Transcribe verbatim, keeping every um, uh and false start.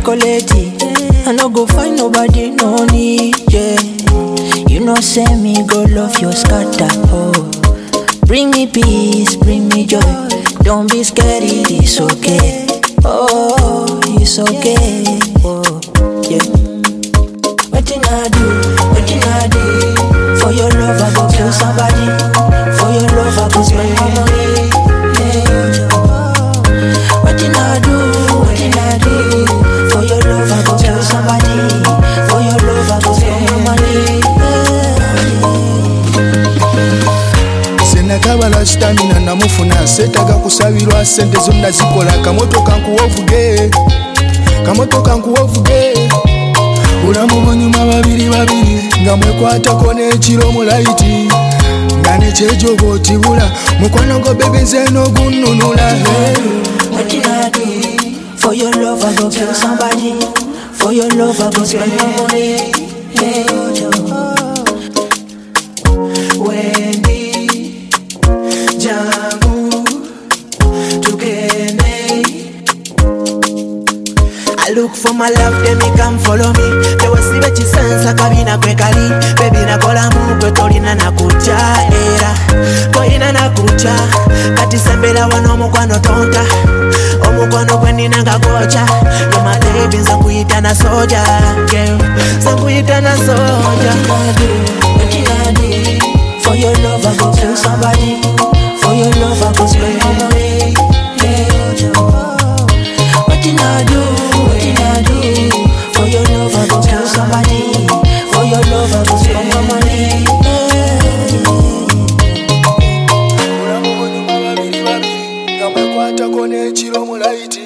chocolate. I no go find nobody, no need, yeah. You know, say me go love your scatter, oh. Bring me peace, bring me joy. Don't be scared, it's okay. Oh, it's okay, oh, yeah. What did I do? What did I do? For your love, I go kill somebody. For your love, I go spend my money. Yeah. What did I do? What did I do? For your love, I go kill somebody. For your love, I go spend my money. Yeah. Senakabala stamina namufuna setaga kusabirwa sente zonna zikola kamotoka nkuwovuge kamotoka nkuwovuge ulamu bonyuma babiri babiri nga mwekwatako n'ekiro mu laiti nga nekyejogo otibula mukwano gwo bebe nze n'ogunnunula. What did I do? For your love I go kill somebody. For your love I go spend my money. Yeah. Wendy Jamu Tukene. I look for my love, then me come follow me. They will see what you sense, a cabina quickly. Baby, na kola mugo, tolina na kucha, era. Koina na kucha, kati sembela wano mukwano tonta. Omukwano kweni nanga gocha. You're my baby, zanguita na soja, girl. Zanguita na soja. What did I do? For your love, I go kill somebody. For your love, I go spend my money. Yeah. What did I do? What did I do? For your love I go kill somebody. For your love I go spend my money. Ulamu bonyuma babiri babiri nga mwekwatako n'ekiro mu laiti